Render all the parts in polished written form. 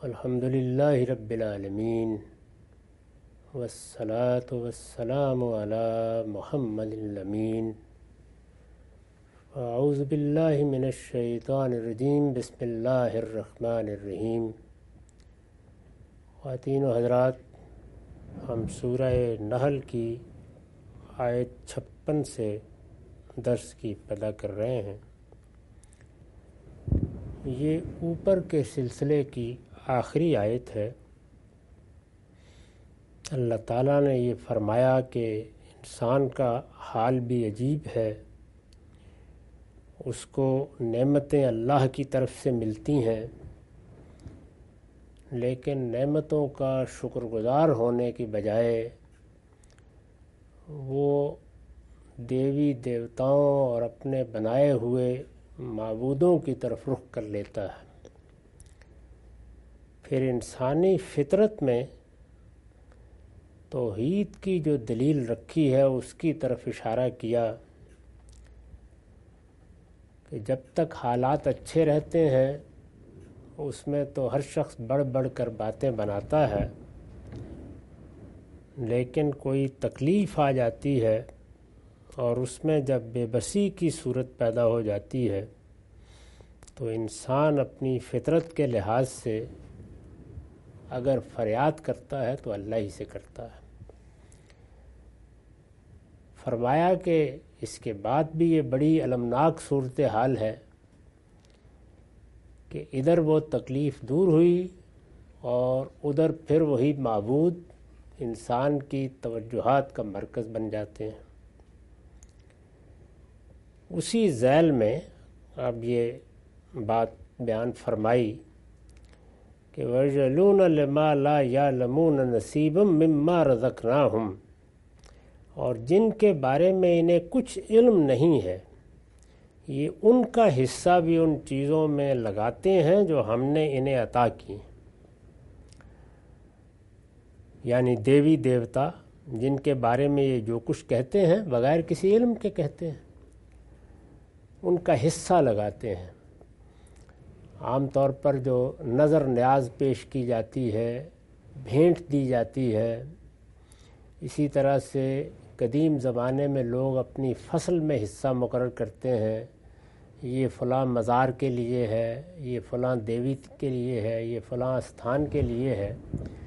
الحمد للہ رب العالمین والصلاة والسلام علی محمد الامین اعوذ باللہ من الشیطان الرجیم بسم اللہ الرحمن الرحیم۔ خواتین و حضرات، ہم سورہ نحل کی آیت 56 سے درس کی ابتدا کر رہے ہیں۔ یہ اوپر کے سلسلے کی آخری آیت ہے۔ اللہ تعالیٰ نے یہ فرمایا کہ انسان کا حال بھی عجیب ہے، اس کو نعمتیں اللہ کی طرف سے ملتی ہیں، لیکن نعمتوں کا شکر گزار ہونے کی بجائے وہ دیوی دیوتاؤں اور اپنے بنائے ہوئے معبودوں کی طرف رخ کر لیتا ہے۔ پھر انسانی فطرت میں توحید کی جو دلیل رکھی ہے اس کی طرف اشارہ کیا کہ جب تک حالات اچھے رہتے ہیں اس میں تو ہر شخص بڑھ بڑھ کر باتیں بناتا ہے، لیکن کوئی تکلیف آ جاتی ہے اور اس میں جب بے بسی کی صورت پیدا ہو جاتی ہے تو انسان اپنی فطرت کے لحاظ سے اگر فریاد کرتا ہے تو اللہ ہی سے کرتا ہے۔ فرمایا کہ اس کے بعد بھی یہ بڑی المناک صورتحال ہے کہ ادھر وہ تکلیف دور ہوئی اور ادھر پھر وہی معبود انسان کی توجہات کا مرکز بن جاتے ہیں۔ اسی ذیل میں اب یہ بات بیان فرمائی کہ وَيَجْعَلُونَ لِمَا لَا يَعْلَمُونَ نَصِيبًا مِّمَّا رَزَقْنَاهُمْ، اور جن کے بارے میں انہیں کچھ علم نہیں ہے یہ ان کا حصہ بھی ان چیزوں میں لگاتے ہیں جو ہم نے انہیں عطا کی، یعنی دیوی دیوتا جن کے بارے میں یہ جو کچھ کہتے ہیں بغیر کسی علم کے کہتے ہیں، ان کا حصہ لگاتے ہیں۔ عام طور پر جو نظر نیاز پیش کی جاتی ہے، بھینٹ دی جاتی ہے، اسی طرح سے قدیم زمانے میں لوگ اپنی فصل میں حصہ مقرر کرتے ہیں، یہ فلاں مزار کے لیے ہے، یہ فلاں دیوی کے لیے ہے، یہ فلاں استھان کے لیے ہے۔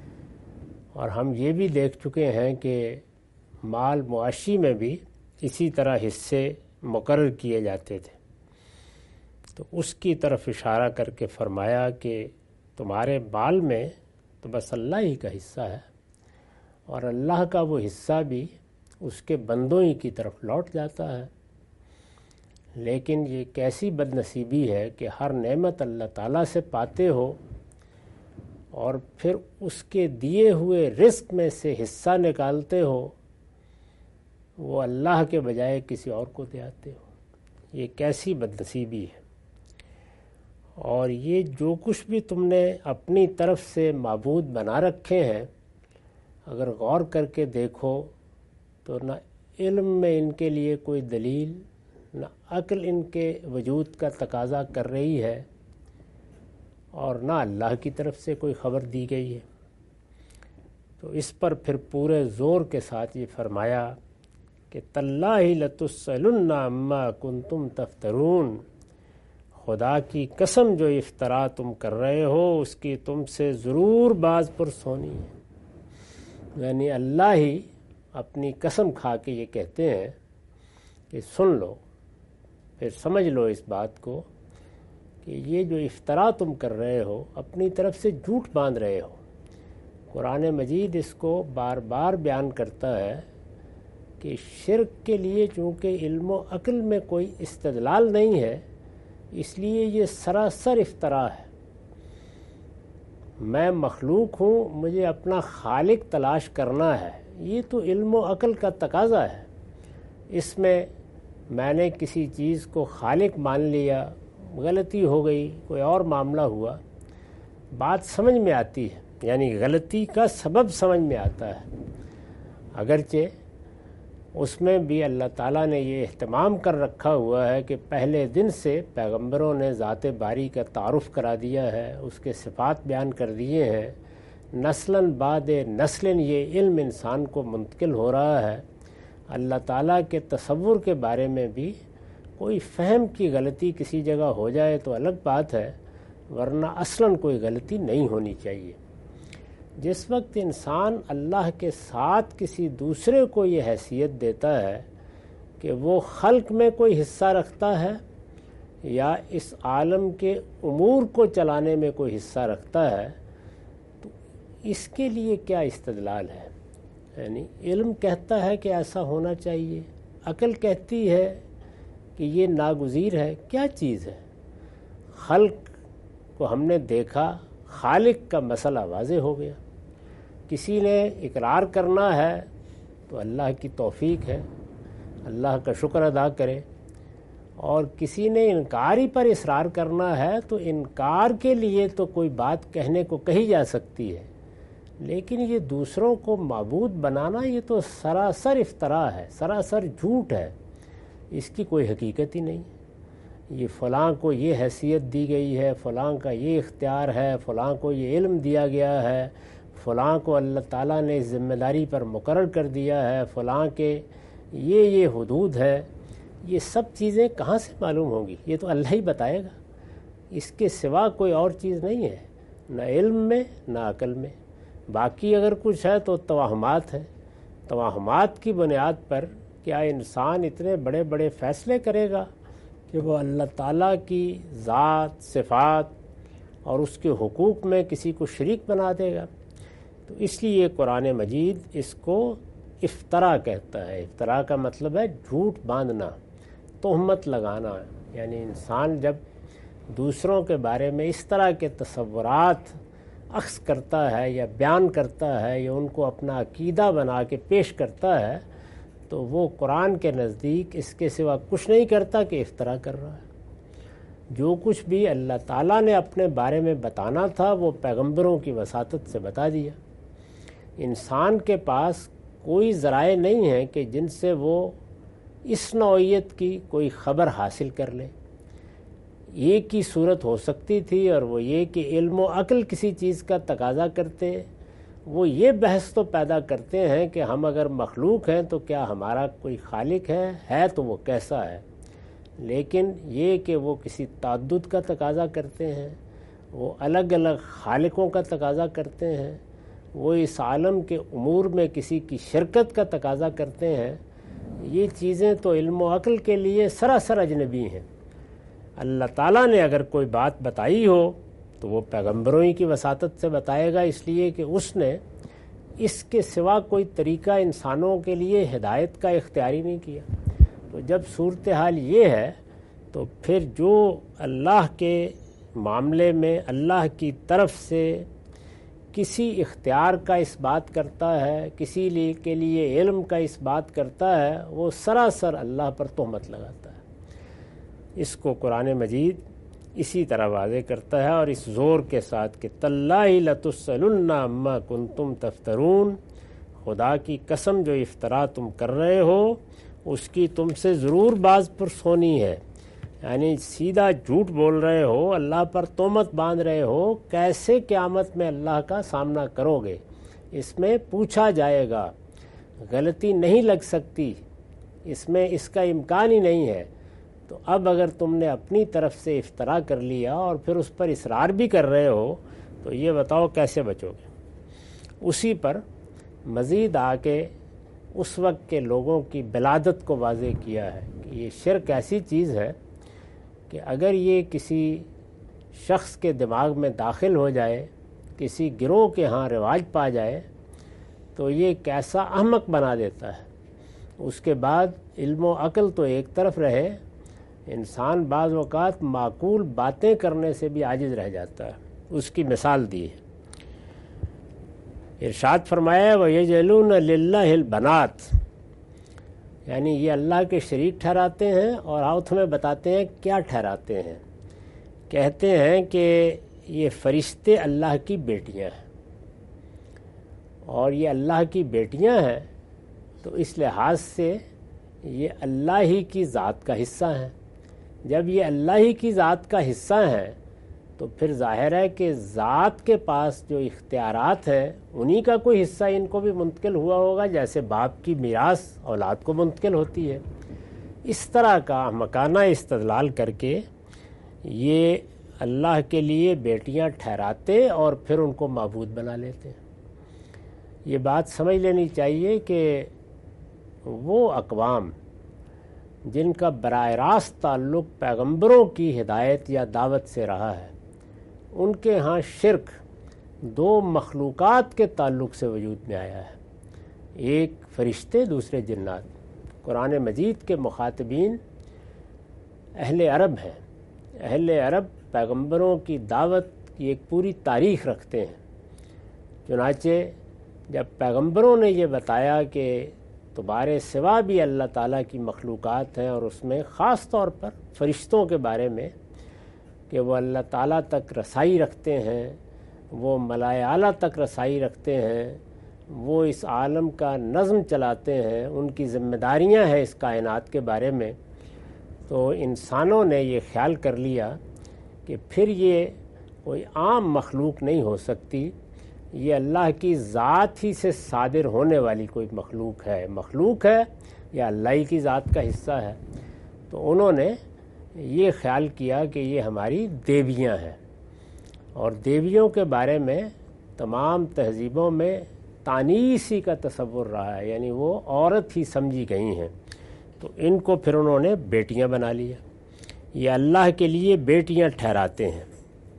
اور ہم یہ بھی دیکھ چکے ہیں کہ مال معاشی میں بھی اسی طرح حصے مقرر کیے جاتے تھے۔ تو اس کی طرف اشارہ کر کے فرمایا کہ تمہارے مال میں تو بس اللہ ہی کا حصہ ہے، اور اللہ کا وہ حصہ بھی اس کے بندوں ہی کی طرف لوٹ جاتا ہے۔ لیکن یہ کیسی بد نصیبی ہے کہ ہر نعمت اللہ تعالیٰ سے پاتے ہو اور پھر اس کے دیے ہوئے رزق میں سے حصہ نکالتے ہو، وہ اللہ کے بجائے کسی اور کو دے آتے ہو۔ یہ کیسی بد نصیبی ہے۔ اور یہ جو کچھ بھی تم نے اپنی طرف سے معبود بنا رکھے ہیں، اگر غور کر کے دیکھو تو نہ علم میں ان کے لیے کوئی دلیل، نہ عقل ان کے وجود کا تقاضا کر رہی ہے، اور نہ اللہ کی طرف سے کوئی خبر دی گئی ہے۔ تو اس پر پھر پورے زور کے ساتھ یہ فرمایا کہ تاللہ لتسألن عما کنتم تفترون، خدا کی قسم جو افطرا تم کر رہے ہو اس کی تم سے ضرور باز پرس ہونی ہے۔ یعنی اللہ ہی اپنی قسم کھا کے یہ کہتے ہیں کہ سن لو، پھر سمجھ لو اس بات کو کہ یہ جو افطرا تم کر رہے ہو، اپنی طرف سے جھوٹ باندھ رہے ہو۔ قرآن مجید اس کو بار بار بیان کرتا ہے کہ شرک کے لیے چونکہ علم و عقل میں کوئی استدلال نہیں ہے، اس لیے یہ سراسر افطرا ہے۔ میں مخلوق ہوں، مجھے اپنا خالق تلاش کرنا ہے، یہ تو علم و عقل کا تقاضا ہے۔ اس میں نے کسی چیز کو خالق مان لیا، غلطی ہو گئی، کوئی اور معاملہ ہوا، بات سمجھ میں آتی ہے، یعنی غلطی کا سبب سمجھ میں آتا ہے۔ اگرچہ اس میں بھی اللہ تعالیٰ نے یہ اہتمام کر رکھا ہوا ہے کہ پہلے دن سے پیغمبروں نے ذات باری کا تعارف کرا دیا ہے، اس کے صفات بیان کر دیے ہیں، نسلاً بعد نسلاً یہ علم انسان کو منتقل ہو رہا ہے۔ اللہ تعالیٰ کے تصور کے بارے میں بھی کوئی فہم کی غلطی کسی جگہ ہو جائے تو الگ بات ہے، ورنہ اصلاً کوئی غلطی نہیں ہونی چاہیے۔ جس وقت انسان اللہ کے ساتھ کسی دوسرے کو یہ حیثیت دیتا ہے کہ وہ خلق میں کوئی حصہ رکھتا ہے یا اس عالم کے امور کو چلانے میں کوئی حصہ رکھتا ہے، تو اس کے لیے کیا استدلال ہے؟ یعنی علم کہتا ہے کہ ایسا ہونا چاہیے، عقل کہتی ہے کہ یہ ناگزیر ہے۔ کیا چیز ہے؟ خلق کو ہم نے دیکھا، خالق کا مسئلہ واضح ہو گیا۔ کسی نے اقرار کرنا ہے تو اللہ کی توفیق ہے، اللہ کا شکر ادا کرے، اور کسی نے انکاری پر اصرار کرنا ہے تو انکار کے لیے تو کوئی بات کہنے کو کہی جا سکتی ہے، لیکن یہ دوسروں کو معبود بنانا یہ تو سراسر افتراء ہے، سراسر جھوٹ ہے، اس کی کوئی حقیقت ہی نہیں۔ یہ فلاں کو یہ حیثیت دی گئی ہے، فلاں کا یہ اختیار ہے، فلاں کو یہ علم دیا گیا ہے، فلاں کو اللہ تعالیٰ نے ذمہ داری پر مقرر کر دیا ہے، فلاں کے یہ حدود ہے۔ یہ سب چیزیں کہاں سے معلوم ہوں گی؟ یہ تو اللہ ہی بتائے گا، اس کے سوا کوئی اور چیز نہیں ہے، نہ علم میں نہ عقل میں۔ باقی اگر کچھ ہے تو توہمات ہے۔ توہمات کی بنیاد پر کیا انسان اتنے بڑے بڑے فیصلے کرے گا کہ وہ اللہ تعالیٰ کی ذات، صفات اور اس کے حقوق میں کسی کو شریک بنا دے گا؟ تو اس لیے قرآن مجید اس کو افتراء کہتا ہے۔ افتراء کا مطلب ہے جھوٹ باندھنا، تہمت لگانا، یعنی انسان جب دوسروں کے بارے میں اس طرح کے تصورات اخذ کرتا ہے یا بیان کرتا ہے یا ان کو اپنا عقیدہ بنا کے پیش کرتا ہے تو وہ قرآن کے نزدیک اس کے سوا کچھ نہیں کرتا کہ افتراء کر رہا ہے۔ جو کچھ بھی اللہ تعالیٰ نے اپنے بارے میں بتانا تھا وہ پیغمبروں کی وساطت سے بتا دیا۔ انسان کے پاس کوئی ذرائع نہیں ہیں کہ جن سے وہ اس نوعیت کی کوئی خبر حاصل کر لے۔ ایک ہی صورت ہو سکتی تھی اور وہ یہ کہ علم و عقل کسی چیز کا تقاضا کرتے، وہ یہ بحث تو پیدا کرتے ہیں کہ ہم اگر مخلوق ہیں تو کیا ہمارا کوئی خالق ہے تو وہ کیسا ہے، لیکن یہ کہ وہ کسی تعدد کا تقاضا کرتے ہیں، وہ الگ الگ خالقوں کا تقاضا کرتے ہیں، وہ اس عالم کے امور میں کسی کی شرکت کا تقاضا کرتے ہیں، یہ چیزیں تو علم و عقل کے لیے سراسر اجنبی ہیں۔ اللہ تعالیٰ نے اگر کوئی بات بتائی ہو تو وہ پیغمبروں ہی کی وساطت سے بتائے گا، اس لیے کہ اس نے اس کے سوا کوئی طریقہ انسانوں کے لیے ہدایت کا اختیاری نہیں کیا۔ تو جب صورتحال یہ ہے تو پھر جو اللہ کے معاملے میں اللہ کی طرف سے کسی اختیار کا اس بات کرتا ہے، کسی کے لیے علم کا اس بات کرتا ہے، وہ سراسر اللہ پر تہمت لگاتا ہے۔ اس کو قرآن مجید اسی طرح واضح کرتا ہے اور اس زور کے ساتھ کہ تاللہ لتسألن عما کنتم تفترون، خدا کی قسم جو افطرا تم کر رہے ہو اس کی تم سے ضرور باز پرس ہونی ہے۔ یعنی سیدھا جھوٹ بول رہے ہو، اللہ پر تہمت باندھ رہے ہو، کیسے قیامت میں اللہ کا سامنا کرو گے، اس میں پوچھا جائے گا، غلطی نہیں لگ سکتی، اس میں اس کا امکان ہی نہیں ہے۔ تو اب اگر تم نے اپنی طرف سے افطرا کر لیا اور پھر اس پر اصرار بھی کر رہے ہو تو یہ بتاؤ کیسے بچو گے۔ اسی پر مزید آگے اس وقت کے لوگوں کی بلادت کو واضح کیا ہے کہ یہ شرک ایسی چیز ہے کہ اگر یہ کسی شخص کے دماغ میں داخل ہو جائے، کسی گروہ کے ہاں رواج پا جائے تو یہ کیسا احمق بنا دیتا ہے۔ اس کے بعد علم و عقل تو ایک طرف رہے، انسان بعض اوقات معقول باتیں کرنے سے بھی عاجز رہ جاتا ہے۔ اس کی مثال دی ہے، ارشاد فرمایا وَيَجْعَلُونَ لِلَّهِ الْبَنَاتِ، یعنی یہ اللہ کے شریک ٹھہراتے ہیں، اور آؤ تمہیں بتاتے ہیں کیا ٹھہراتے ہیں۔ کہتے ہیں کہ یہ فرشتے اللہ کی بیٹیاں ہیں، اور یہ اللہ کی بیٹیاں ہیں تو اس لحاظ سے یہ اللہ ہی کی ذات کا حصہ ہیں۔ جب یہ اللہ ہی کی ذات کا حصہ ہیں تو پھر ظاہر ہے کہ ذات کے پاس جو اختیارات ہیں انہی کا کوئی حصہ ان کو بھی منتقل ہوا ہوگا، جیسے باپ کی میراث اولاد کو منتقل ہوتی ہے۔ اس طرح کا احمقانہ استدلال کر کے یہ اللہ کے لیے بیٹیاں ٹھہراتے اور پھر ان کو معبود بنا لیتے۔ یہ بات سمجھ لینی چاہیے کہ وہ اقوام جن کا براہ راست تعلق پیغمبروں کی ہدایت یا دعوت سے رہا ہے، ان کے ہاں شرک دو مخلوقات کے تعلق سے وجود میں آیا ہے، ایک فرشتے، دوسرے جنات۔ قرآن مجید کے مخاطبین اہل عرب ہیں۔ اہل عرب پیغمبروں کی دعوت کی ایک پوری تاریخ رکھتے ہیں۔ چنانچہ جب پیغمبروں نے یہ بتایا کہ تمہارے سوا بھی اللہ تعالیٰ کی مخلوقات ہیں، اور اس میں خاص طور پر فرشتوں کے بارے میں کہ وہ اللہ تعالیٰ تک رسائی رکھتے ہیں، وہ ملائے اعلیٰ تک رسائی رکھتے ہیں، وہ اس عالم کا نظم چلاتے ہیں، ان کی ذمہ داریاں ہیں اس کائنات کے بارے میں، تو انسانوں نے یہ خیال کر لیا کہ پھر یہ کوئی عام مخلوق نہیں ہو سکتی، یہ اللہ کی ذات ہی سے صادر ہونے والی کوئی مخلوق ہے یا اللہ ہی کی ذات کا حصہ ہے۔ تو انہوں نے یہ خیال کیا کہ یہ ہماری دیویاں ہیں، اور دیویوں کے بارے میں تمام تہذیبوں میں تانیثی کا تصور رہا ہے، یعنی وہ عورت ہی سمجھی گئی ہیں، تو ان کو پھر انہوں نے بیٹیاں بنا لیا۔ یہ اللہ کے لیے بیٹیاں ٹھہراتے ہیں۔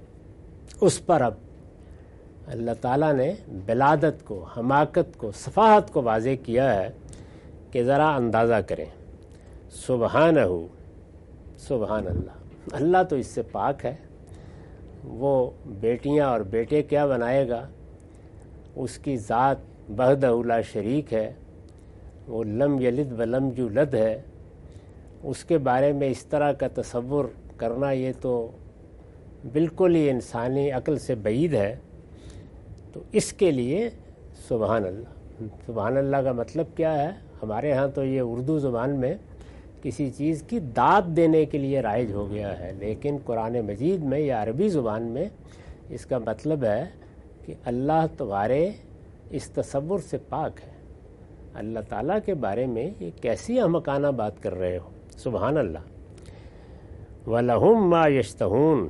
اس پر اب اللہ تعالیٰ نے بلادت کو، حماقت کو، سفاہت کو واضح کیا ہے کہ ذرا اندازہ کریں۔ سبحانہ، سبحان اللہ، اللہ تو اس سے پاک ہے، وہ بیٹیاں اور بیٹے کیا بنائے گا، اس کی ذات وحدہ لا شریک ہے، وہ لم یلد ولم یولد ہے، اس کے بارے میں اس طرح کا تصور کرنا یہ تو بالکل ہی انسانی عقل سے بعید ہے۔ تو اس کے لیے سبحان اللہ، سبحان اللہ کا مطلب کیا ہے؟ ہمارے ہاں تو یہ اردو زبان میں کسی چیز کی داد دینے کے لیے رائج ہو گیا ہے، لیکن قرآن مجید میں یا عربی زبان میں اس کا مطلب ہے کہ اللہ تمہارے اس تصور سے پاک ہے، اللہ تعالیٰ کے بارے میں یہ کیسی احمقانہ بات کر رہے ہو، سبحان اللہ۔ وَلَهُمْ مَا يَشْتَهُونَ،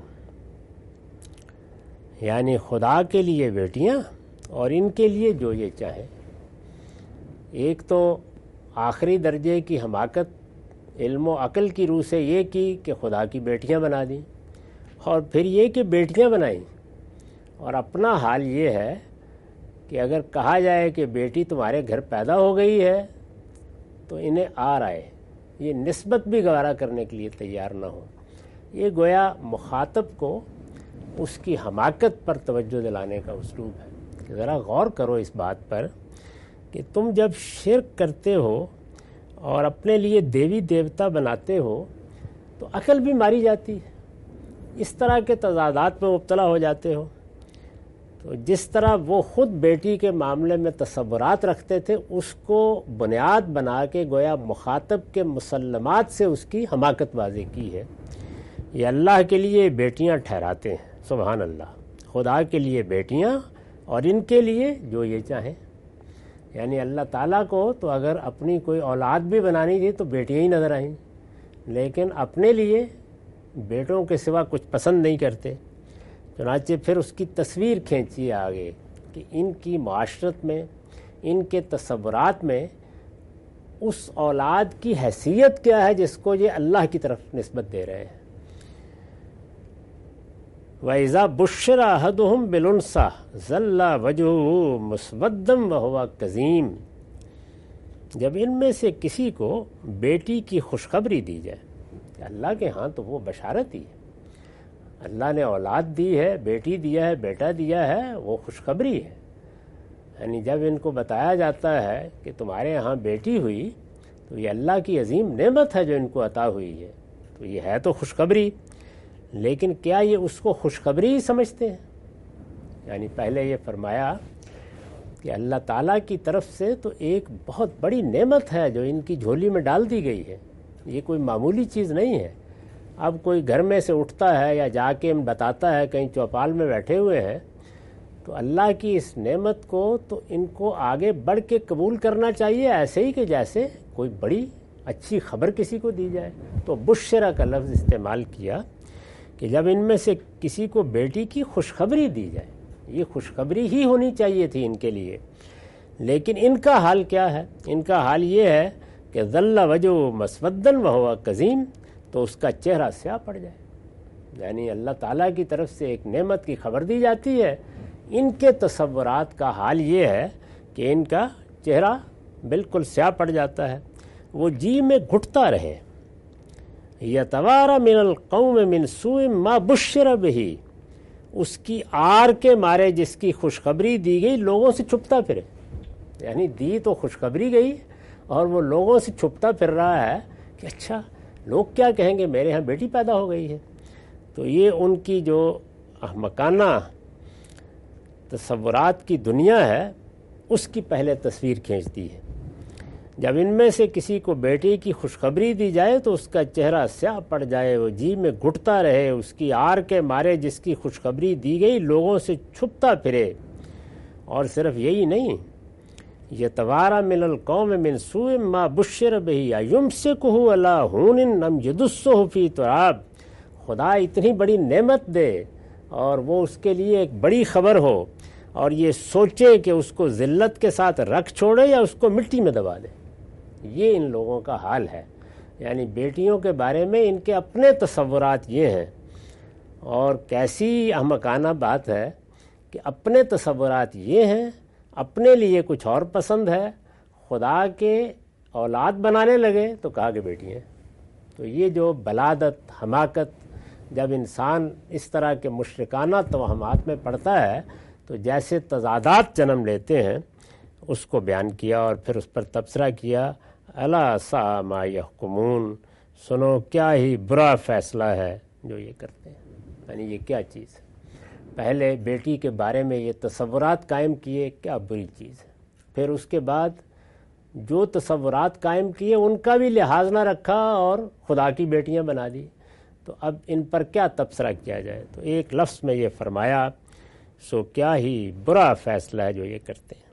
یعنی خدا کے لیے بیٹیاں اور ان کے لیے جو یہ چاہیں۔ ایک تو آخری درجے کی حماقت علم و عقل کی روح سے یہ کی کہ خدا کی بیٹیاں بنا دیں، اور پھر یہ کہ بیٹیاں بنائیں، اور اپنا حال یہ ہے کہ اگر کہا جائے کہ بیٹی تمہارے گھر پیدا ہو گئی ہے تو انہیں آ رہے، یہ نسبت بھی گوارا کرنے کے لیے تیار نہ ہو۔ یہ گویا مخاطب کو اس کی حماقت پر توجہ دلانے کا اسلوب ہے کہ ذرا غور کرو اس بات پر کہ تم جب شرک کرتے ہو اور اپنے لیے دیوی دیوتا بناتے ہو تو عقل بھی ماری جاتی ہے، اس طرح کے تضادات میں مبتلا ہو جاتے ہو۔ تو جس طرح وہ خود بیٹی کے معاملے میں تصورات رکھتے تھے، اس کو بنیاد بنا کے گویا مخاطب کے مسلمات سے اس کی حماقت واضح کی ہے۔ یہ اللہ کے لیے بیٹیاں ٹھہراتے ہیں، سبحان اللہ، خدا کے لیے بیٹیاں اور ان کے لیے جو یہ چاہیں۔ یعنی اللہ تعالیٰ کو تو اگر اپنی کوئی اولاد بھی بنانی تھی تو بیٹیاں ہی نظر آئیں، لیکن اپنے لیے بیٹوں کے سوا کچھ پسند نہیں کرتے۔ چنانچہ پھر اس کی تصویر کھینچی آگے کہ ان کی معاشرت میں، ان کے تصورات میں اس اولاد کی حیثیت کیا ہے جس کو یہ اللہ کی طرف نسبت دے رہے ہیں۔ وَإِذَا بُشِّرَ أَحَدُهُمْ بِالْأُنثَىٰ ظَلَّ وَجْهُهُ مُسْوَدًّا وَهُوَ كَظِيمٌ، جب ان میں سے کسی کو بیٹی کی خوشخبری دی جائے کہ اللہ کے ہاں تو وہ بشارت ہی ہے، اللہ نے اولاد دی ہے، بیٹی دیا ہے، بیٹا دیا ہے، وہ خوشخبری ہے۔ یعنی جب ان کو بتایا جاتا ہے کہ تمہارے ہاں بیٹی ہوئی تو یہ اللہ کی عظیم نعمت ہے جو ان کو عطا ہوئی ہے، تو یہ ہے تو خوشخبری، لیکن کیا یہ اس کو خوشخبری ہی سمجھتے ہیں؟ یعنی پہلے یہ فرمایا کہ اللہ تعالیٰ کی طرف سے تو ایک بہت بڑی نعمت ہے جو ان کی جھولی میں ڈال دی گئی ہے. یہ کوئی معمولی چیز نہیں ہے. اب کوئی گھر میں سے اٹھتا ہے یا جا کے بتاتا ہے کہیں چوپال میں بیٹھے ہوئے ہیں, تو اللہ کی اس نعمت کو تو ان کو آگے بڑھ کے قبول کرنا چاہیے, ایسے ہی کہ جیسے کوئی بڑی اچھی خبر کسی کو دی جائے. تو بشرا کا لفظ استعمال کیا کہ جب ان میں سے کسی کو بیٹی کی خوشخبری دی جائے, یہ خوشخبری ہی ہونی چاہیے تھی ان کے لیے. لیکن ان کا حال کیا ہے؟ ان کا حال یہ ہے کہ ظل وجہ مسودن وہو کظیم, تو اس کا چہرہ سیاہ پڑ جائے. یعنی اللہ تعالیٰ کی طرف سے ایک نعمت کی خبر دی جاتی ہے, ان کے تصورات کا حال یہ ہے کہ ان کا چہرہ بالکل سیاہ پڑ جاتا ہے. وہ جی میں گھٹتا رہے. یتوارا من القوم من سوء ما بشر بہ, اس کی آر کے مارے جس کی خوشخبری دی گئی لوگوں سے چھپتا پھرے. یعنی دی تو خوشخبری گئی اور وہ لوگوں سے چھپتا پھر رہا ہے کہ اچھا لوگ کیا کہیں گے, میرے ہاں بیٹی پیدا ہو گئی ہے. تو یہ ان کی جو احمقانہ تصورات کی دنیا ہے اس کی پہلے تصویر کھینچتی ہے. جب ان میں سے کسی کو بیٹی کی خوشخبری دی جائے تو اس کا چہرہ سیاہ پڑ جائے, وہ جی میں گھٹتا رہے, اس کی آر کے مارے جس کی خوشخبری دی گئی لوگوں سے چھپتا پھرے. اور صرف یہی نہیں, یتوارا من القوم من سوء ما بشر بہ یمسکہ علی ہون ام یدسہ فی تراب, خدا اتنی بڑی نعمت دے اور وہ اس کے لیے ایک بڑی خبر ہو اور یہ سوچے کہ اس کو ذلت کے ساتھ رکھ چھوڑے یا اس کو مٹی میں دبا دے. یہ ان لوگوں کا حال ہے. یعنی بیٹیوں کے بارے میں ان کے اپنے تصورات یہ ہیں. اور کیسی احمقانہ بات ہے کہ اپنے تصورات یہ ہیں, اپنے لیے کچھ اور پسند ہے, خدا کے اولاد بنانے لگے تو کہا کہ بیٹی ہیں. تو یہ جو بلادت, حماقت, جب انسان اس طرح کے مشرکانہ توہمات میں پڑتا ہے تو جیسے تضادات جنم لیتے ہیں اس کو بیان کیا اور پھر اس پر تبصرہ کیا. الا ساء ما یحکمون, سنو کیا ہی برا فیصلہ ہے جو یہ کرتے ہیں. یعنی یہ کیا چیز ہے؟ پہلے بیٹی کے بارے میں یہ تصورات قائم کیے, کیا بری چیز ہے. پھر اس کے بعد جو تصورات قائم کیے ان کا بھی لحاظ نہ رکھا اور خدا کی بیٹیاں بنا دی. تو اب ان پر کیا تبصرہ کیا جائے؟ تو ایک لفظ میں یہ فرمایا, سو کیا ہی برا فیصلہ ہے جو یہ کرتے ہیں.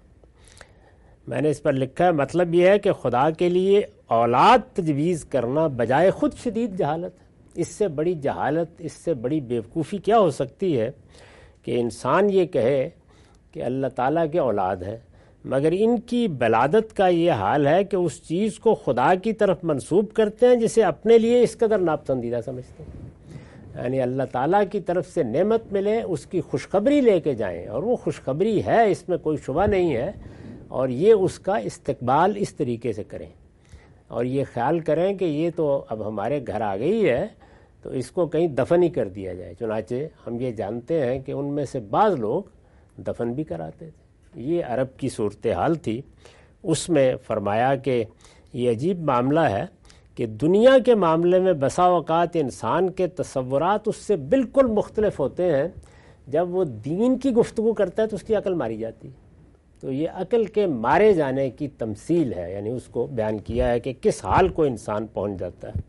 میں نے اس پر لکھا ہے, مطلب یہ ہے کہ خدا کے لیے اولاد تجویز کرنا بجائے خود شدید جہالت ہے. اس سے بڑی جہالت, اس سے بڑی بیوقوفی کیا ہو سکتی ہے کہ انسان یہ کہے کہ اللہ تعالیٰ کے اولاد ہیں, مگر ان کی بلادت کا یہ حال ہے کہ اس چیز کو خدا کی طرف منسوب کرتے ہیں جسے اپنے لیے اس قدر ناپسندیدہ سمجھتے ہیں. یعنی اللہ تعالیٰ کی طرف سے نعمت ملے, اس کی خوشخبری لے کے جائیں, اور وہ خوشخبری ہے, اس میں کوئی شبہ نہیں ہے, اور یہ اس کا استقبال اس طریقے سے کریں اور یہ خیال کریں کہ یہ تو اب ہمارے گھر آ گئی ہے تو اس کو کہیں دفن ہی کر دیا جائے. چنانچہ ہم یہ جانتے ہیں کہ ان میں سے بعض لوگ دفن بھی کراتے تھے. یہ عرب کی صورتحال تھی. اس میں فرمایا کہ یہ عجیب معاملہ ہے کہ دنیا کے معاملے میں بسا اوقات انسان کے تصورات اس سے بالکل مختلف ہوتے ہیں. جب وہ دین کی گفتگو کرتا ہے تو اس کی عقل ماری جاتی. تو یہ عقل کے مارے جانے کی تمثیل ہے. یعنی اس کو بیان کیا ہے کہ کس حال کو انسان پہنچ جاتا ہے.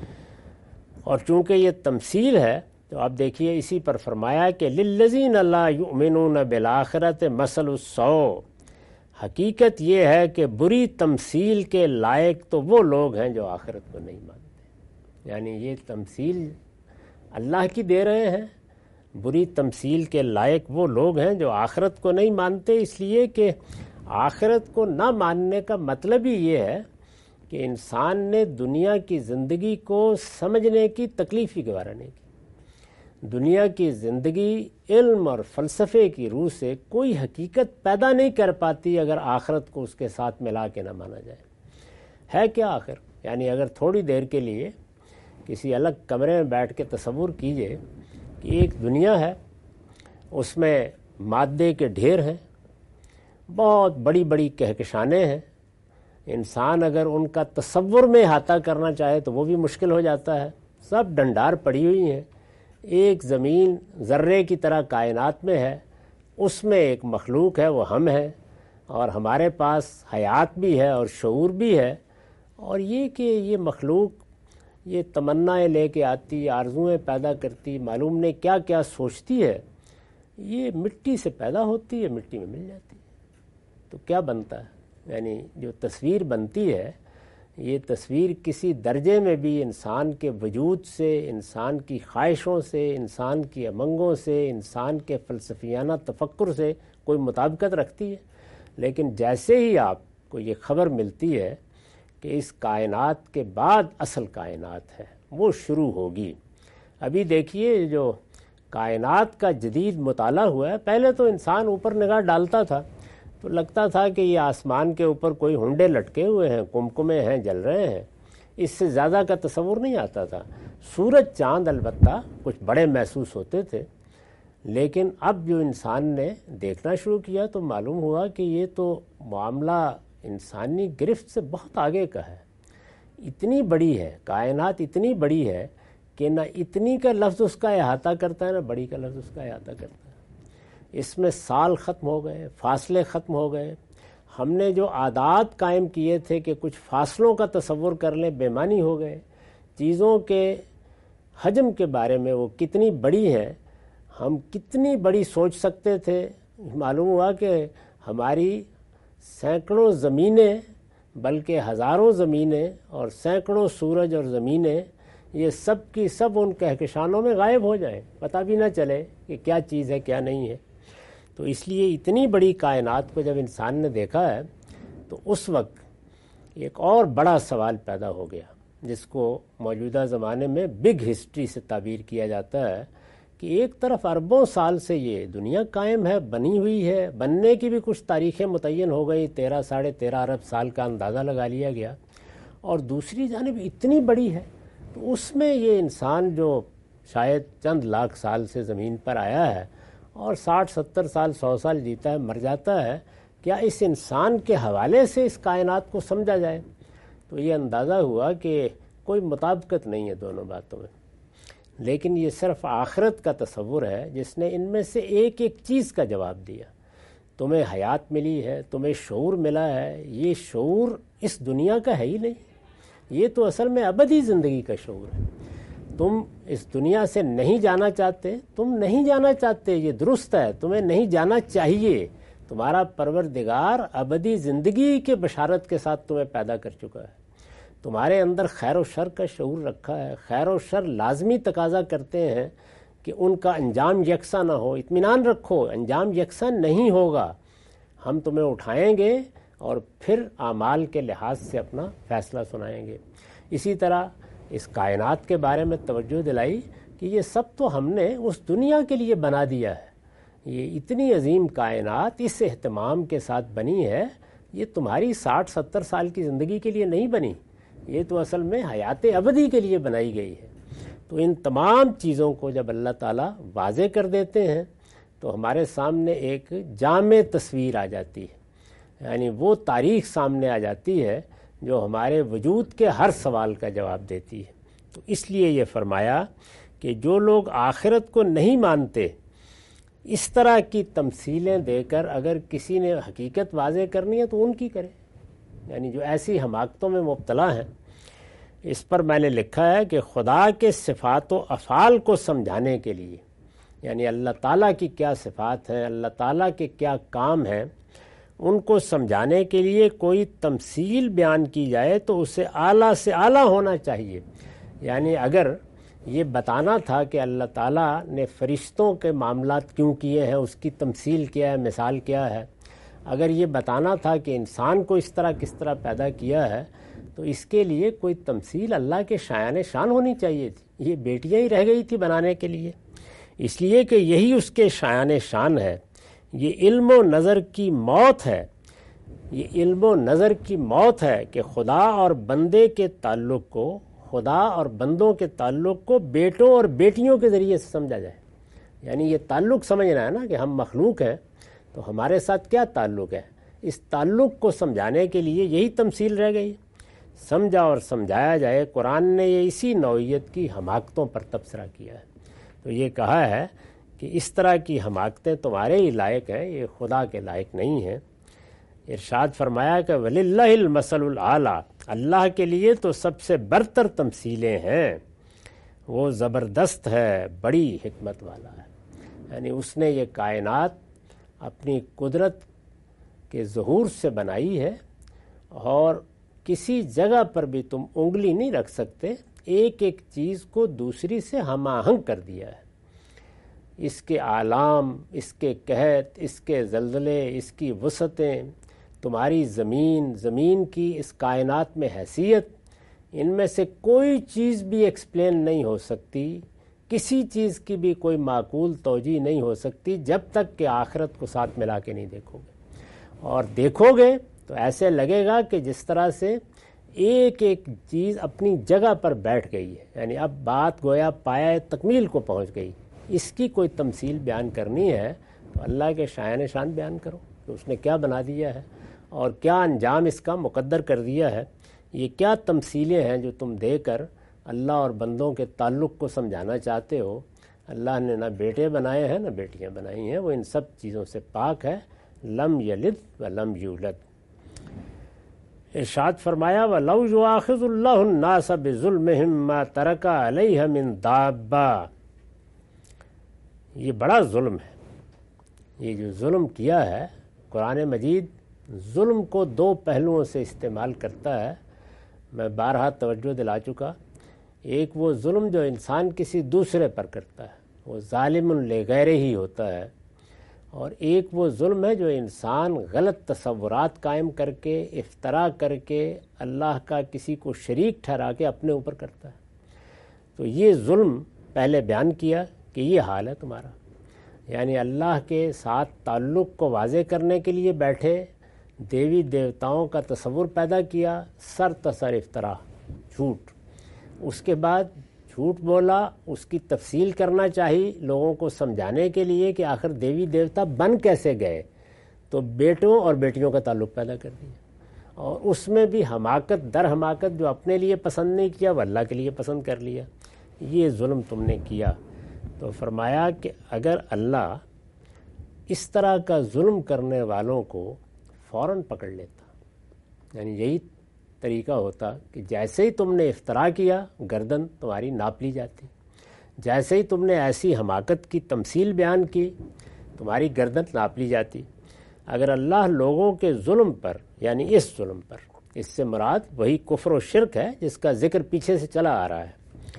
اور چونکہ یہ تمثیل ہے تو آپ دیکھیے اسی پر فرمایا کہ للذین لا یؤمنون بالآخرۃ مثل السوء, حقیقت یہ ہے کہ بری تمثیل کے لائق تو وہ لوگ ہیں جو آخرت کو نہیں مانتے. یعنی یہ تمثیل اللہ کی دے رہے ہیں. بری تمثیل کے لائق وہ لوگ ہیں جو آخرت کو نہیں مانتے, اس لیے کہ آخرت کو نہ ماننے کا مطلب ہی یہ ہے کہ انسان نے دنیا کی زندگی کو سمجھنے کی تکلیف ہی گوارا نہیں کی. دنیا کی زندگی علم اور فلسفے کی روح سے کوئی حقیقت پیدا نہیں کر پاتی اگر آخرت کو اس کے ساتھ ملا کے نہ مانا جائے. ہے کیا آخر؟ یعنی اگر تھوڑی دیر کے لیے کسی الگ کمرے میں بیٹھ کے تصور کیجئے کہ ایک دنیا ہے, اس میں مادے کے ڈھیر ہیں, بہت بڑی بڑی کہکشانیں ہیں. انسان اگر ان کا تصور میں احاطہ کرنا چاہے تو وہ بھی مشکل ہو جاتا ہے. سب ڈنڈار پڑی ہوئی ہیں. ایک زمین ذرے کی طرح کائنات میں ہے, اس میں ایک مخلوق ہے, وہ ہم ہیں. اور ہمارے پاس حیات بھی ہے اور شعور بھی ہے، اور یہ کہ یہ مخلوق یہ تمنائیں لے کے آتی، آرزوئیں پیدا کرتی، معلوم نہیں کیا کیا سوچتی ہے، یہ مٹی سے پیدا ہوتی ہے، مٹی میں مل جاتی ہے، تو کیا بنتا ہے؟ یعنی جو تصویر بنتی ہے یہ تصویر کسی درجے میں بھی انسان کے وجود سے، انسان کی خواہشوں سے، انسان کی امنگوں سے، انسان کے فلسفیانہ تفکر سے کوئی مطابقت رکھتی ہے، لیکن جیسے ہی آپ کو یہ خبر ملتی ہے کہ اس کائنات کے بعد اصل کائنات ہے، وہ شروع ہوگی۔ ابھی دیکھیے جو کائنات کا جدید مطالعہ ہوا ہے، پہلے تو انسان اوپر نگاہ ڈالتا تھا تو لگتا تھا کہ یہ آسمان کے اوپر کوئی ہنڈے لٹکے ہوئے ہیں، کمکمے ہیں، جل رہے ہیں، اس سے زیادہ کا تصور نہیں آتا تھا۔ سورج چاند البتہ کچھ بڑے محسوس ہوتے تھے، لیکن اب جو انسان نے دیکھنا شروع کیا تو معلوم ہوا کہ یہ تو معاملہ انسانی گرفت سے بہت آگے کا ہے، اتنی بڑی ہے کائنات، اتنی بڑی ہے کہ نہ اتنی کا لفظ اس کا احاطہ کرتا ہے، نہ بڑی کا لفظ اس کا احاطہ کرتا ہے۔ اس میں سال ختم ہو گئے، فاصلے ختم ہو گئے، ہم نے جو عادات قائم کیے تھے کہ کچھ فاصلوں کا تصور کر لیں، بے معنی ہو گئے۔ چیزوں کے حجم کے بارے میں وہ کتنی بڑی ہیں، ہم کتنی بڑی سوچ سکتے تھے، معلوم ہوا کہ ہماری سینکڑوں زمینیں، بلکہ ہزاروں زمینیں اور سینکڑوں سورج اور زمینیں، یہ سب کی سب ان کہکشانوں میں غائب ہو جائیں، پتہ بھی نہ چلے کہ کیا چیز ہے کیا نہیں ہے۔ تو اس لیے اتنی بڑی کائنات کو جب انسان نے دیکھا ہے تو اس وقت ایک اور بڑا سوال پیدا ہو گیا، جس کو موجودہ زمانے میں بگ ہسٹری سے تعبیر کیا جاتا ہے، کہ ایک طرف اربوں سال سے یہ دنیا قائم ہے، بنی ہوئی ہے، بننے کی بھی کچھ تاریخیں متعین ہو گئی، 13-13.5 ارب سال کا اندازہ لگا لیا گیا، اور دوسری جانب اتنی بڑی ہے، تو اس میں یہ انسان جو شاید چند لاکھ سال سے زمین پر آیا ہے اور 60-70 سال 100 سال جیتا ہے، مر جاتا ہے، کیا اس انسان کے حوالے سے اس کائنات کو سمجھا جائے؟ تو یہ اندازہ ہوا کہ کوئی مطابقت نہیں ہے دونوں باتوں میں، لیکن یہ صرف آخرت کا تصور ہے جس نے ان میں سے ایک ایک چیز کا جواب دیا۔ تمہیں حیات ملی ہے، تمہیں شعور ملا ہے، یہ شعور اس دنیا کا ہے ہی نہیں، یہ تو اصل میں ابدی زندگی کا شعور ہے۔ تم اس دنیا سے نہیں جانا چاہتے، تم نہیں جانا چاہتے، یہ درست ہے، تمہیں نہیں جانا چاہیے، تمہارا پروردگار ابدی زندگی کے بشارت کے ساتھ تمہیں پیدا کر چکا ہے، تمہارے اندر خیر و شر کا شعور رکھا ہے، خیر و شر لازمی تقاضا کرتے ہیں کہ ان کا انجام یکساں نہ ہو، اطمینان رکھو انجام یکساں نہیں ہوگا، ہم تمہیں اٹھائیں گے اور پھر اعمال کے لحاظ سے اپنا فیصلہ سنائیں گے۔ اسی طرح اس کائنات کے بارے میں توجہ دلائی کہ یہ سب تو ہم نے اس دنیا کے لیے بنا دیا ہے، یہ اتنی عظیم کائنات اس اہتمام کے ساتھ بنی ہے، یہ تمہاری 60-70 سال کی زندگی کے لیے نہیں بنی، یہ تو اصل میں حیات ابدی کے لیے بنائی گئی ہے۔ تو ان تمام چیزوں کو جب اللہ تعالیٰ واضح کر دیتے ہیں تو ہمارے سامنے ایک جامع تصویر آ جاتی ہے، یعنی وہ تاریخ سامنے آ جاتی ہے جو ہمارے وجود کے ہر سوال کا جواب دیتی ہے۔ تو اس لیے یہ فرمایا کہ جو لوگ آخرت کو نہیں مانتے، اس طرح کی تمثیلیں دے کر اگر کسی نے حقیقت واضح کرنی ہے تو ان کی کرے، یعنی جو ایسی حماقتوں میں مبتلا ہیں۔ اس پر میں نے لکھا ہے کہ خدا کے صفات و افعال کو سمجھانے کے لیے، یعنی اللہ تعالیٰ کی کیا صفات ہیں، اللہ تعالیٰ کے کیا کام ہیں، ان کو سمجھانے کے لیے کوئی تمثیل بیان کی جائے تو اسے اعلیٰ سے اعلیٰ ہونا چاہیے۔ یعنی اگر یہ بتانا تھا کہ اللہ تعالیٰ نے فرشتوں کے معاملات کیوں کیے ہیں، اس کی تمثیل کیا ہے، مثال کیا ہے، اگر یہ بتانا تھا کہ انسان کو اس طرح کس طرح پیدا کیا ہے، تو اس کے لیے کوئی تمثیل اللہ کے شایان شان ہونی چاہیے تھی، یہ بیٹیاں ہی رہ گئی تھی بنانے کے لیے، اس لیے کہ یہی اس کے شایان شان ہے۔ یہ علم و نظر کی موت ہے، یہ علم و نظر کی موت ہے کہ خدا اور بندے کے تعلق کو، خدا اور بندوں کے تعلق کو بیٹوں اور بیٹیوں کے ذریعے سے سمجھا جائے۔ یعنی یہ تعلق سمجھنا ہے نا کہ ہم مخلوق ہیں تو ہمارے ساتھ کیا تعلق ہے، اس تعلق کو سمجھانے کے لیے یہی تمثیل رہ گئی، سمجھا اور سمجھایا جائے۔ قرآن نے یہ اسی نوعیت کی حماقتوں پر تبصرہ کیا ہے، تو یہ کہا ہے کہ اس طرح کی حماقتیں تمہارے ہی لائق ہیں، یہ خدا کے لائق نہیں ہیں۔ ارشاد فرمایا کہ وَلِلَّهِ الْمَثَلُ الْأَعْلَىٰ، اللہ کے لیے تو سب سے برتر تمثیلیں ہیں، وہ زبردست ہے، بڑی حکمت والا ہے۔ یعنی اس نے یہ کائنات اپنی قدرت کے ظہور سے بنائی ہے، اور کسی جگہ پر بھی تم انگلی نہیں رکھ سکتے، ایک ایک چیز کو دوسری سے ہم آہنگ کر دیا ہے۔ اس کے اعلام، اس کے قحط، اس کے زلزلے، اس کی وسعتیں، تمہاری زمین کی اس کائنات میں حیثیت، ان میں سے کوئی چیز بھی ایکسپلین نہیں ہو سکتی، کسی چیز کی بھی کوئی معقول توجیہ نہیں ہو سکتی جب تک کہ آخرت کو ساتھ ملا کے نہیں دیکھو گے۔ اور دیکھو گے تو ایسے لگے گا کہ جس طرح سے ایک ایک چیز اپنی جگہ پر بیٹھ گئی ہے، یعنی اب بات گویا پایہ تکمیل کو پہنچ گئی۔ اس کی کوئی تمثیل بیان کرنی ہے تو اللہ کے شایان شان بیان کرو کہ اس نے کیا بنا دیا ہے اور کیا انجام اس کا مقدر کر دیا ہے۔ یہ کیا تمثیلیں ہیں جو تم دے کر اللہ اور بندوں کے تعلق کو سمجھانا چاہتے ہو۔ اللہ نے نہ بیٹے بنائے ہیں نہ بیٹیاں بنائی ہیں، وہ ان سب چیزوں سے پاک ہے۔ لم یلد ولم یولد۔ ارشاد فرمایا وَلَوْ يُؤَاخِذُ اللَّهُ النَّاسَ بِظُلْمِهِمْ مَا تَرَكَ عَلَيْهَا مِن دَابَّةٍ۔ یہ بڑا ظلم ہے، یہ جو ظلم کیا ہے، قرآن مجید ظلم کو دو پہلوؤں سے استعمال کرتا ہے۔ میں بارہا توجہ دلا چکا، ایک وہ ظلم جو انسان کسی دوسرے پر کرتا ہے، وہ ظالم لغیرہ ہی ہوتا ہے، اور ایک وہ ظلم ہے جو انسان غلط تصورات قائم کر کے، افترا کر کے، اللہ کا کسی کو شریک ٹھہرا کے اپنے اوپر کرتا ہے۔ تو یہ ظلم پہلے بیان کیا کہ یہ حال ہے تمہارا، یعنی اللہ کے ساتھ تعلق کو واضح کرنے کے لیے بیٹھے، دیوی دیوتاؤں کا تصور پیدا کیا، سر تسر افطرا، جھوٹ، اس کے بعد جھوٹ بولا، اس کی تفصیل کرنا چاہی لوگوں کو سمجھانے کے لیے کہ آخر دیوی دیوتا بن کیسے گئے، تو بیٹوں اور بیٹیوں کا تعلق پیدا کر دیا، اور اس میں بھی حماقت در حماقت، جو اپنے لیے پسند نہیں کیا وہ اللہ کے لیے پسند کر لیا۔ یہ ظلم تم نے کیا۔ تو فرمایا کہ اگر اللہ اس طرح کا ظلم کرنے والوں کو فوراً پکڑ لیتا، یعنی یہی طریقہ ہوتا کہ جیسے ہی تم نے افترا کیا گردن تمہاری ناپ لی جاتی، جیسے ہی تم نے ایسی حماقت کی تمثیل بیان کی تمہاری گردن ناپ لی جاتی۔ اگر اللہ لوگوں کے ظلم پر، یعنی اس ظلم پر، اس سے مراد وہی کفر و شرک ہے جس کا ذکر پیچھے سے چلا آ رہا ہے،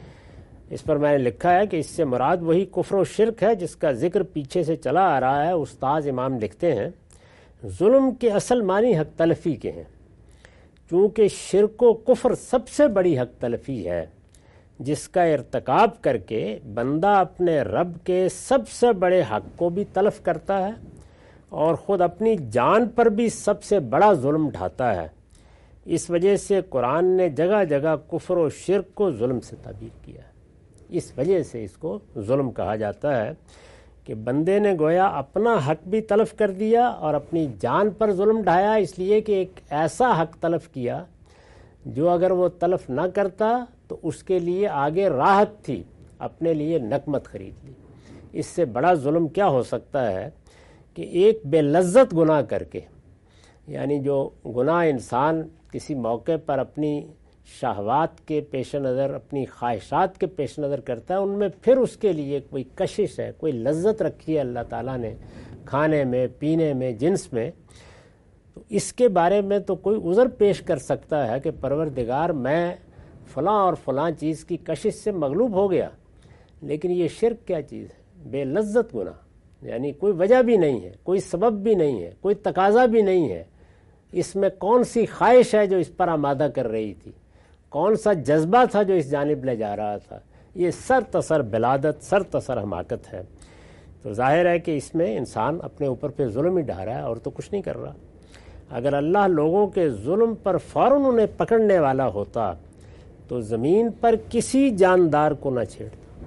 اس پر میں نے لکھا ہے کہ اس سے مراد وہی کفر و شرک ہے جس کا ذکر پیچھے سے چلا آ رہا ہے۔ استاذ امام لکھتے ہیں ظلم کے اصل معنی حق تلفی کے ہیں، چونکہ شرک و کفر سب سے بڑی حق تلفی ہے جس کا ارتکاب کر کے بندہ اپنے رب کے سب سے بڑے حق کو بھی تلف کرتا ہے اور خود اپنی جان پر بھی سب سے بڑا ظلم ڈھاتا ہے۔ اس وجہ سے قرآن نے جگہ جگہ کفر و شرک کو ظلم سے تعبیر کیا ہے، اس وجہ سے اس کو ظلم کہا جاتا ہے کہ بندے نے گویا اپنا حق بھی تلف کر دیا اور اپنی جان پر ظلم ڈھایا، اس لیے کہ ایک ایسا حق تلف کیا جو اگر وہ تلف نہ کرتا تو اس کے لیے آگے راحت تھی، اپنے لیے نقمت خرید لی۔ اس سے بڑا ظلم کیا ہو سکتا ہے کہ ایک بے لذت گناہ کر کے، یعنی جو گناہ انسان کسی موقع پر اپنی شہوات کے پیش نظر، اپنی خواہشات کے پیش نظر کرتا ہے، ان میں پھر اس کے لیے کوئی کشش ہے، کوئی لذت رکھی ہے اللہ تعالیٰ نے کھانے میں، پینے میں، جنس میں، تو اس کے بارے میں تو کوئی عذر پیش کر سکتا ہے کہ پروردگار میں فلاں اور فلاں چیز کی کشش سے مغلوب ہو گیا، لیکن یہ شرک کیا چیز ہے؟ بے لذت گناہ، یعنی کوئی وجہ بھی نہیں ہے، کوئی سبب بھی نہیں ہے، کوئی تقاضا بھی نہیں ہے، اس میں کون سی خواہش ہے جو اس پر آمادہ کر رہی تھی، کون سا جذبہ تھا جو اس جانب لے جا رہا تھا؟ یہ سر تسر بلادت، سر تسر حماقت ہے۔ تو ظاہر ہے کہ اس میں انسان اپنے اوپر پہ ظلم ہی ڈھا رہا ہے اور تو کچھ نہیں کر رہا۔ اگر اللہ لوگوں کے ظلم پر فوراً انہیں پکڑنے والا ہوتا تو زمین پر کسی جاندار کو نہ چھیڑتا،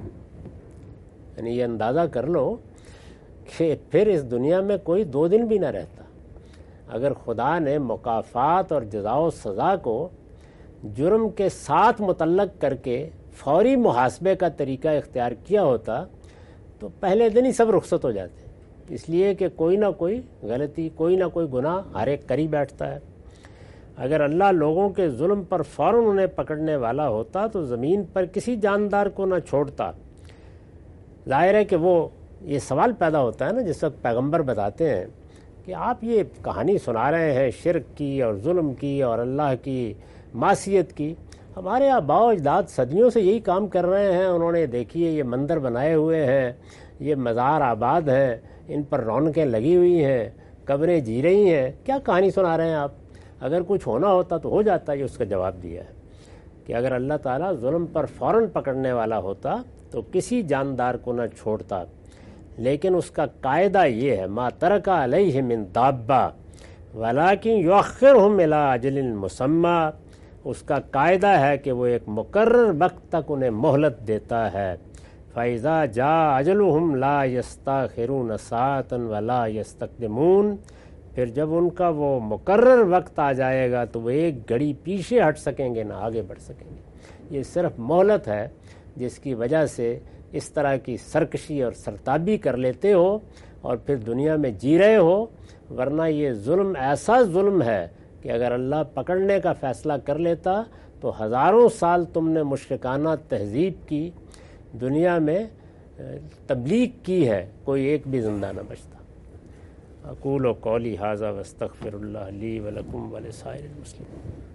یعنی یہ اندازہ کر لو کہ پھر اس دنیا میں کوئی 2 دن بھی نہ رہتا۔ اگر خدا نے مکافات اور جزا و سزا کو جرم کے ساتھ متعلق کر کے فوری محاسبے کا طریقہ اختیار کیا ہوتا تو پہلے دن ہی سب رخصت ہو جاتے، اس لیے کہ کوئی نہ کوئی غلطی، کوئی نہ کوئی گناہ ہر ایک کر ہی بیٹھتا ہے۔ اگر اللہ لوگوں کے ظلم پر فوراً انہیں پکڑنے والا ہوتا تو زمین پر کسی جاندار کو نہ چھوڑتا۔ ظاہر ہے کہ وہ یہ سوال پیدا ہوتا ہے نا جس وقت پیغمبر بتاتے ہیں کہ آپ یہ کہانی سنا رہے ہیں شرک کی اور ظلم کی اور اللہ کی معصیت کی، ہمارے آباء و اجداد صدیوں سے یہی کام کر رہے ہیں، انہوں نے دیکھیے یہ مندر بنائے ہوئے ہیں، یہ مزار آباد ہیں، ان پر رونقیں لگی ہوئی ہیں، قبریں جی رہی ہیں، کیا کہانی سنا رہے ہیں آپ؟ اگر کچھ ہونا ہوتا تو ہو جاتا، یہ اس کا جواب دیا ہے کہ اگر اللہ تعالیٰ ظلم پر فوراً پکڑنے والا ہوتا تو کسی جاندار کو نہ چھوڑتا، لیکن اس کا قاعدہ یہ ہے ما ترک علیہ من دابہ ولکن یؤخرہم الی اجل مسمی، اس کا قاعدہ ہے کہ وہ ایک مقرر وقت تک انہیں مہلت دیتا ہے۔ فَإِذَا جَاءَ أَجَلُهُمْ لَا يَسْتَأْخِرُونَ سَاعَةً وَلَا يَسْتَقْدِمُونَ، پھر جب ان کا وہ مقرر وقت آ جائے گا تو وہ ایک گھڑی پیچھے ہٹ سکیں گے نہ آگے بڑھ سکیں گے۔ یہ صرف مہلت ہے جس کی وجہ سے اس طرح کی سرکشی اور سرتابی کر لیتے ہو اور پھر دنیا میں جی رہے ہو، ورنہ یہ ظلم ایسا ظلم ہے کہ اگر اللہ پکڑنے کا فیصلہ کر لیتا تو ہزاروں سال تم نے مشرکانہ تہذیب کی، دنیا میں تبلیغ کی ہے، کوئی ایک بھی زندہ نہ بچتا۔ اقول قولی ھذا واستغفر اللہ لی ولکم ولسائر المسلمین۔